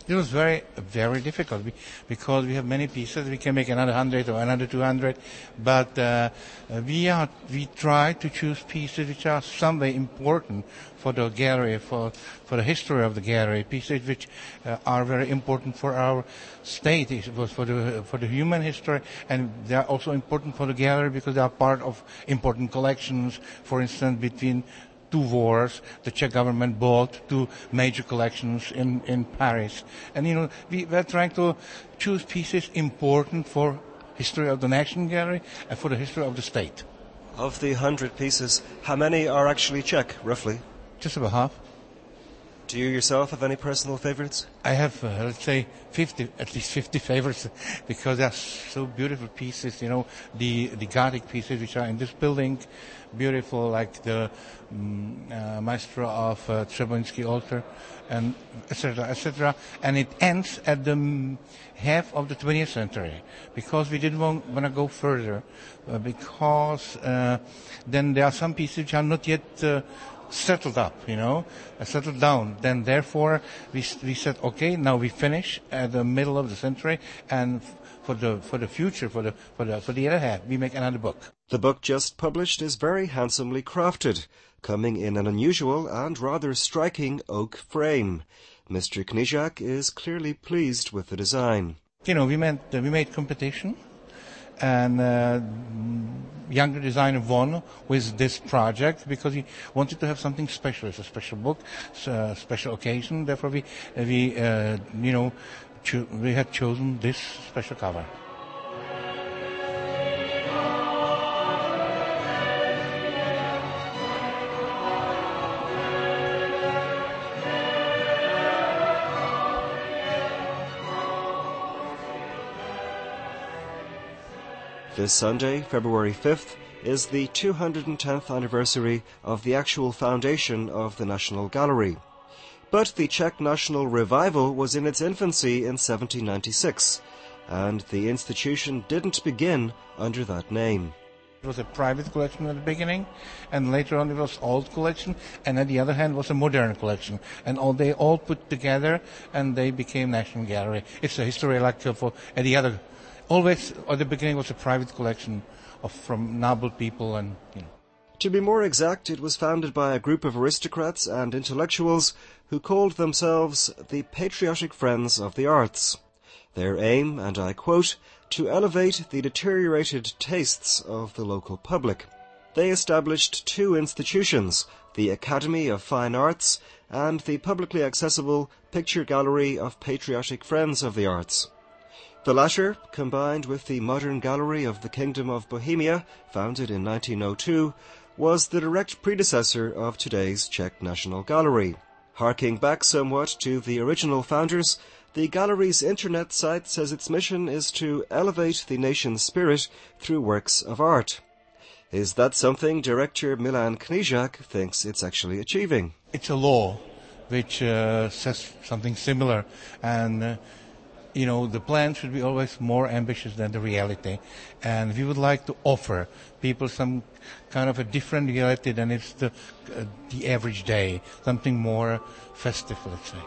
It was very difficult because we have many pieces. We can make another 100 or another 200, but we try to choose pieces which are some way important for the gallery, for the history of the gallery. Pieces which are very important for our state, it was for the human history, and they are also important for the gallery because they are part of important collections. For instance, between two wars, the Czech government bought two major collections in Paris. And, we were trying to choose pieces important for history of the National Gallery and for the history of the state. Of the 100 pieces, how many are actually Czech, roughly? Just about half. Do you yourself have any personal favorites? I have, let's say, at least 50 favorites, because they're so beautiful pieces, the Gothic pieces which are in this building, beautiful, like the Maestro of Treblinski altar, and etc., etc. And it ends at the half of the 20th century, because we didn't want to go further, because then there are some pieces which are not yet settled up, settled down. Then therefore we said, okay, now we finish at the middle of the century, and for the future, for the other half, we make another book. The book just published is very handsomely crafted, coming in an unusual and rather striking oak frame. Mr. Knížák is clearly pleased with the design. We made competition, and younger designer won with this project because he wanted to have something special. It's a special book, it's a special occasion. Therefore, we had chosen this special cover. This Sunday, February 5th, is the 210th anniversary of the actual foundation of the National Gallery. But the Czech National Revival was in its infancy in 1796, and the institution didn't begin under that name. It was a private collection at the beginning, and later on it was old collection, and on the other hand was a modern collection. And they all put together, and they became National Gallery. It's a history like for the other. Always, at the beginning, was a private collection from noble people and. To be more exact, it was founded by a group of aristocrats and intellectuals who called themselves the Patriotic Friends of the Arts. Their aim, and I quote, to elevate the deteriorated tastes of the local public. They established two institutions, the Academy of Fine Arts and the publicly accessible Picture Gallery of Patriotic Friends of the Arts. The latter, combined with the Modern Gallery of the Kingdom of Bohemia, founded in 1902, was the direct predecessor of today's Czech National Gallery. Harking back somewhat to the original founders, the gallery's internet site says its mission is to elevate the nation's spirit through works of art. Is that something director Milan Knížák thinks it's actually achieving? It's a law which says something similar, and the plan should be always more ambitious than the reality. And we would like to offer people some kind of a different reality than it's the average day, something more festive, let's say.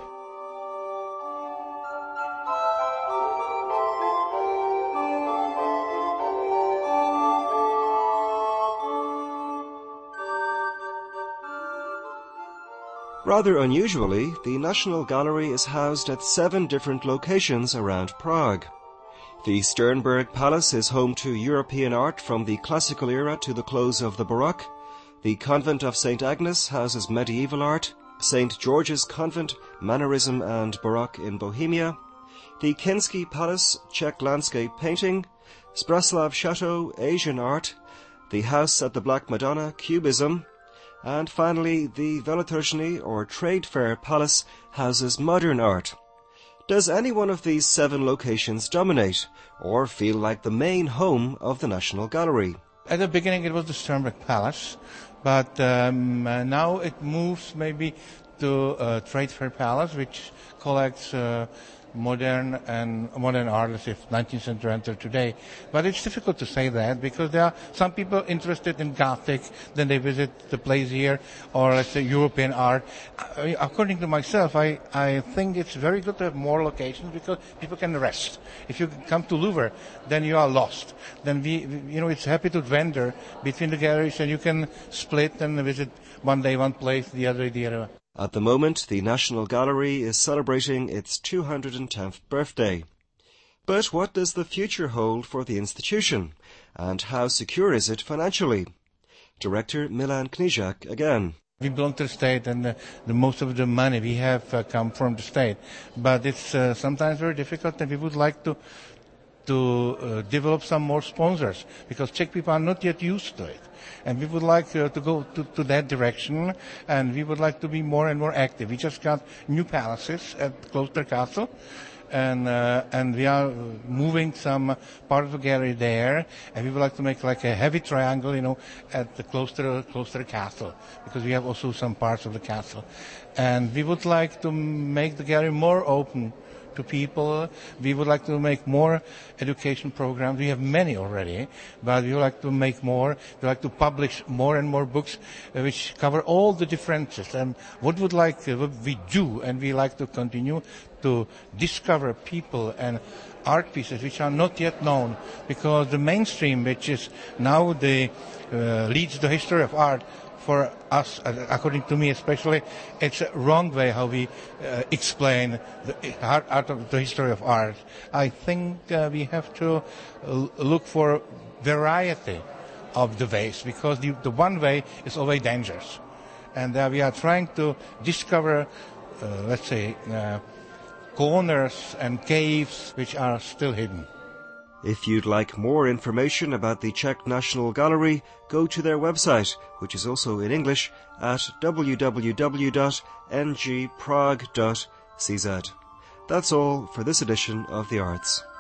Rather unusually, the National Gallery is housed at 7 different locations around Prague. The Sternberg Palace is home to European art from the classical era to the close of the Baroque. The Convent of St. Agnes houses medieval art. St. George's Convent, Mannerism and Baroque in Bohemia. The Kinsky Palace, Czech landscape painting. Zbraslav Chateau, Asian art. The House at the Black Madonna, Cubism. And finally, the Veletržny, or Trade Fair Palace, houses modern art. Does any one of these 7 locations dominate, or feel like the main home of the National Gallery? At the beginning it was the Sternberg Palace, but now it moves maybe to Trade Fair Palace, which collects modern art as if 19th century enter today. But it's difficult to say that because there are some people interested in Gothic, then they visit the place here, or let's say European art. According to myself, I think it's very good to have more locations because people can rest. If you come to Louvre, then you are lost. Then it's happy to wander between the galleries, and you can split and visit one day one place, the other the other. At the moment, the National Gallery is celebrating its 210th birthday. But what does the future hold for the institution, and how secure is it financially? Director Milan Knižák again. We belong to the state, and the most of the money we have come from the state. But it's sometimes very difficult, and we would like to develop some more sponsors, because Czech people are not yet used to it. And we would like to go to that direction, and we would like to be more and more active. We just got new palaces at Kloster Castle, and we are moving some part of the gallery there, and we would like to make like a heavy triangle, at the Kloster Castle, because we have also some parts of the castle. And we would like to make the gallery more open to people. We would like to make more education programs. We have many already, but we would like to make more. We like to publish more and more books which cover all the differences. And what we do, and we like to continue to discover people and art pieces which are not yet known, because the mainstream, which is now leads the history of art, for us, according to me especially, it's a wrong way how we explain the art of the history of art. I think we have to look for variety of the ways, because the one way is always dangerous. And we are trying to discover, corners and caves which are still hidden. If you'd like more information about the Czech National Gallery, go to their website, which is also in English, at www.ngprague.cz. That's all for this edition of The Arts.